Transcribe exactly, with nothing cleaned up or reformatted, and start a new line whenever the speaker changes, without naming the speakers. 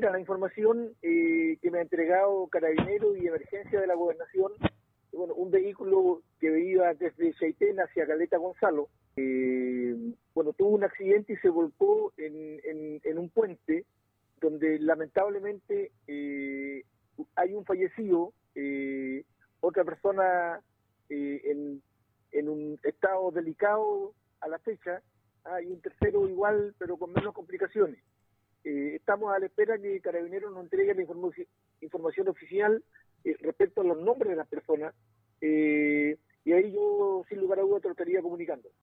mira, la información eh, que me ha entregado Carabineros y Emergencia de la Gobernación, bueno, un vehículo que iba desde Chaitén hacia Caleta Gonzalo, eh, bueno, tuvo un accidente y se volcó en, en, en un puente donde lamentablemente eh, hay un fallecido, eh, otra persona eh, en, en un estado delicado a la fecha, hay un tercero igual pero con menos complicaciones. Eh, estamos a la espera que Carabineros nos entregue la inform información oficial eh, respecto a los nombres de las personas, eh, y ahí yo sin lugar a dudas te lo estaría comunicando.